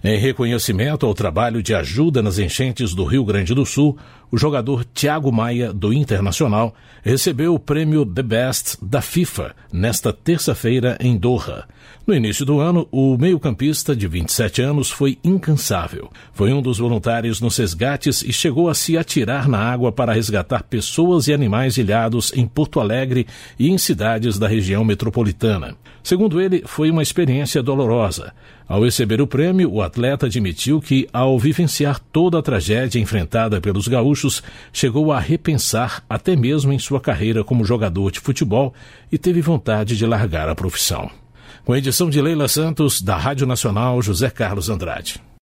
Em reconhecimento ao trabalho de ajuda nas enchentes do Rio Grande do Sul, o jogador Thiago Maia, do Internacional, recebeu o prêmio The Best da FIFA nesta terça-feira em Doha. No início do ano, o meio-campista de 27 anos foi incansável. Foi um dos voluntários nos resgates e chegou a se atirar na água para resgatar pessoas e animais ilhados em Porto Alegre e em cidades da região metropolitana. Segundo ele, foi uma experiência dolorosa. Ao receber o prêmio, o atleta admitiu que, ao vivenciar toda a tragédia enfrentada pelos gaúchos, chegou a repensar até mesmo em sua carreira como jogador de futebol e teve vontade de largar a profissão. Com a edição de Leila Santos, da Rádio Nacional, José Carlos Andrade.